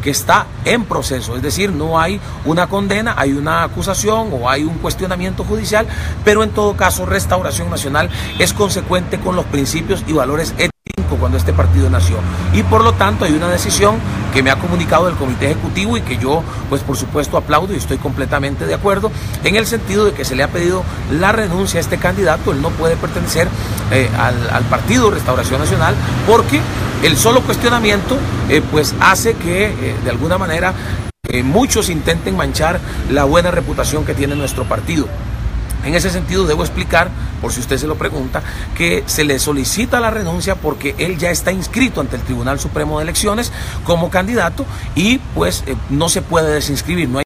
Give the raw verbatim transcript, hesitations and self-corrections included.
que está en proceso, es decir, no hay una condena, hay una acusación o hay un cuestionamiento judicial, pero en todo caso Restauración Nacional es consecuente con los principios y valores éticos cuando este partido nació, y por lo tanto hay una decisión que me ha comunicado el comité ejecutivo y que yo pues por supuesto aplaudo y estoy completamente de acuerdo, en el sentido de que se le ha pedido la renuncia a este candidato. Él no puede pertenecer eh, al, al partido Restauración Nacional, porque el solo cuestionamiento eh, pues hace que eh, de alguna manera eh, muchos intenten manchar la buena reputación que tiene nuestro partido. En ese sentido debo explicar, por si usted se lo pregunta, que se le solicita la renuncia porque él ya está inscrito ante el Tribunal Supremo de Elecciones como candidato y pues eh, no se puede desinscribir. No hay